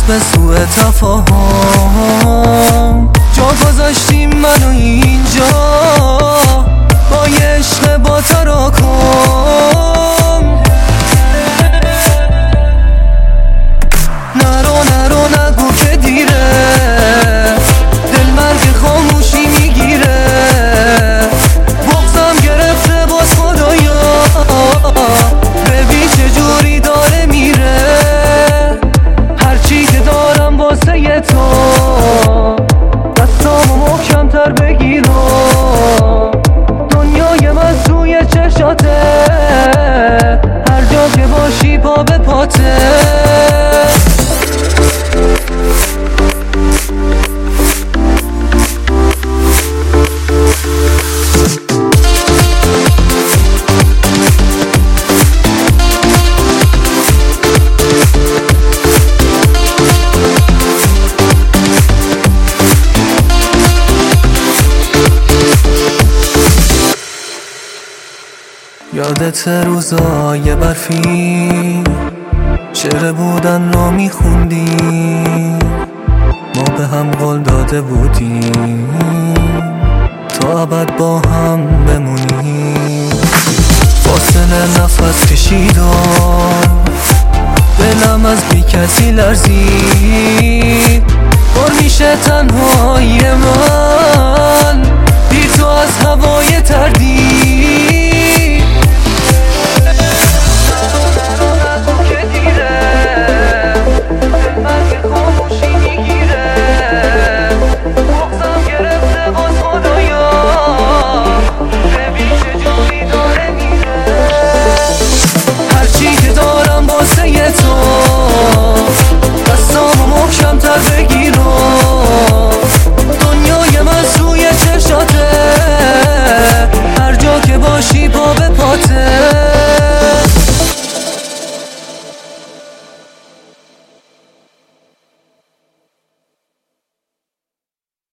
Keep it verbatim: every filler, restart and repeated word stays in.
به سوء تفاهم جا گذاشتیم منو اینجا با یه عشق با تراکم. نرو نرو نگو که دیره، دل مرگ خاموشی میگیره، بغضم گرفته باز خدایا، ببین چجوری داره میره. هرچی که دارم واسه ی تو دستامو محکم‌تر بگیرم، دنیای من توی چشاته، هر جا که باشی پا به پاته. یادت روزای برفی شعر بودن رو میخوندیم، ما به هم قول داده بودیم تا ابد با هم بمونیم. فاصله نفس کشیدم، دلم از بی کسی لرزید، پر میشه تنهایی من، بی تو از هوای